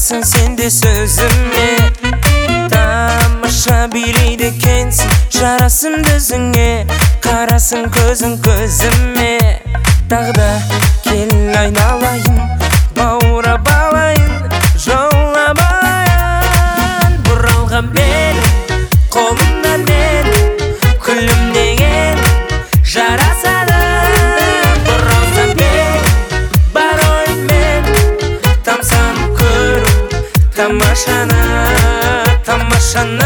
Барасың сен де сөзіме, тамаша билейді екенсің жарасымды өзіңе. Қарасың көзің көзіме, тағы да кел айналайын, баурап алайын, жаулап алайын. Бұралған бел қолымнан мен күлімдеген жарасады. Бұралған бел бар оймен тамсанып көру тамашаны, тамашаны.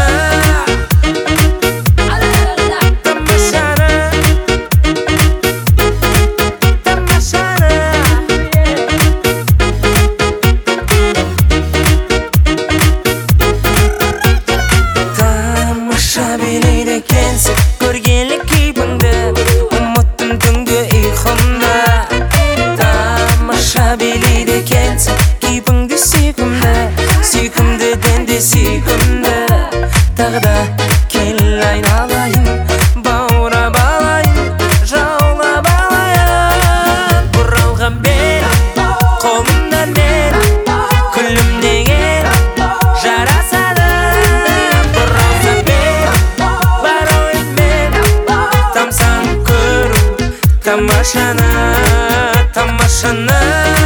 Көргелі кейпіңді ұмыттым түнгі ұйқымда. Тамаша билейді екенсің кейпіңді сүйкімді, сүйкімдіден де сүйкімді. Тағы да кел айналайын, баурап алайын, жаулап алайын. Бұралған бел қолымнан мен күлімдеген жарасады. Бұралған бел бар оймен тамсанып көру тамашаны, тамашаны.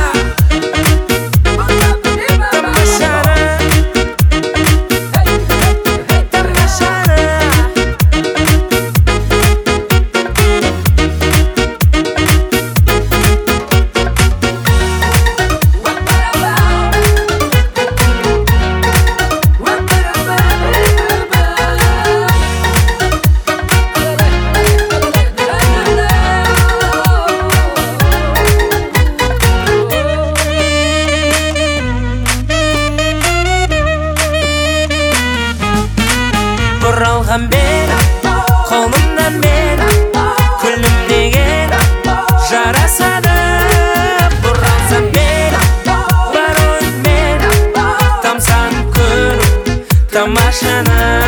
Бұралған бел қолымнан мен күлімдеген жарасады. Бұралған бел бар оймен тамсанып көру тамашаны.